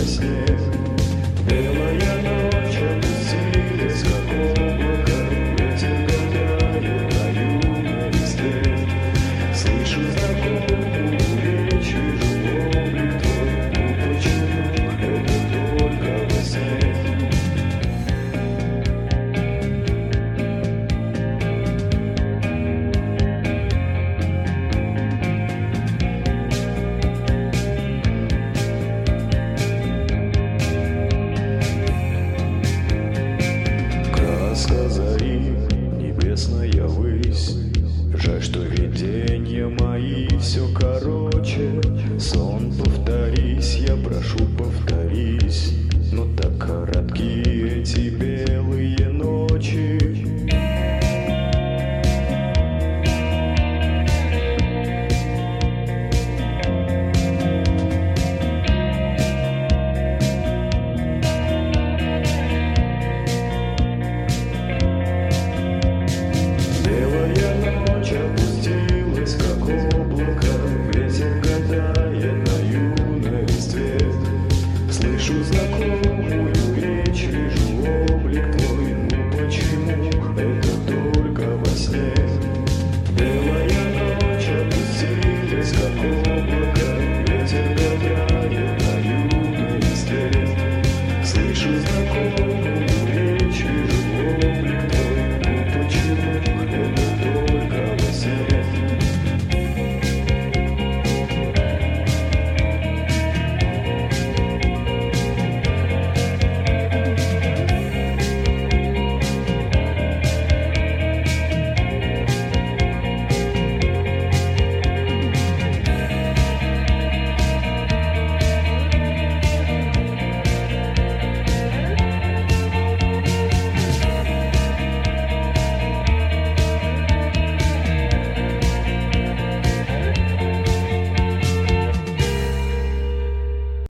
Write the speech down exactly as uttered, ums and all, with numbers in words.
сне. Белая ночь опустилась, как облако, ветер гадает на юной листве. Слышу знакомую речь, вижу облик твой, ну почему это только во сне? Краска зари, небесная высь. Жаль, что видения мои все короче. Сон, повторись, я прошу, повторись. Но так коротки эти белые ночи. Белая ночь опустилась, как облако, ветер гадает на юной листве. Слышу знакомый